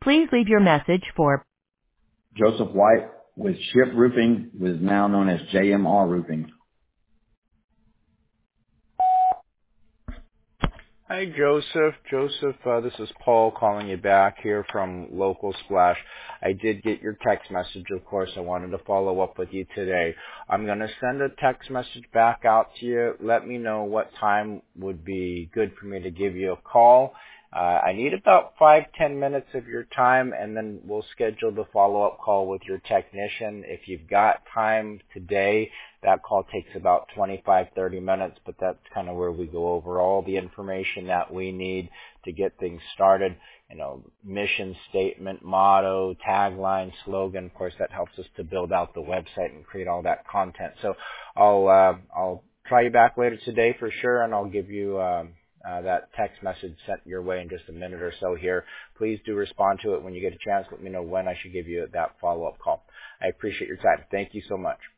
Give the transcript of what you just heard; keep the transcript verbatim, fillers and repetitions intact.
Please leave your message for Joseph White with Ship Roofing, which is now known as J M R Roofing. Hi, Joseph. Joseph, uh, this is Paul calling you back here from Local Splash. I did get your text message, of course. I wanted to follow up with you today. I'm going to send a text message back out to you. Let me know what time would be good for me to give you a call. Uh, I need about five, ten minutes of your time, and then we'll schedule the follow-up call with your technician. If you've got time today, that call takes about twenty-five, thirty minutes, but that's kind of where we go over all the information that we need to get things started. You know, mission statement, motto, tagline, slogan. Of course, that helps us to build out the website and create all that content. So I'll uh, I'll try you back later today for sure, and I'll give you um, uh, that text message sent your way in just a minute or so here. Please do respond to it when you get a chance. Let me know when I should give you that follow-up call. I appreciate your time. Thank you so much.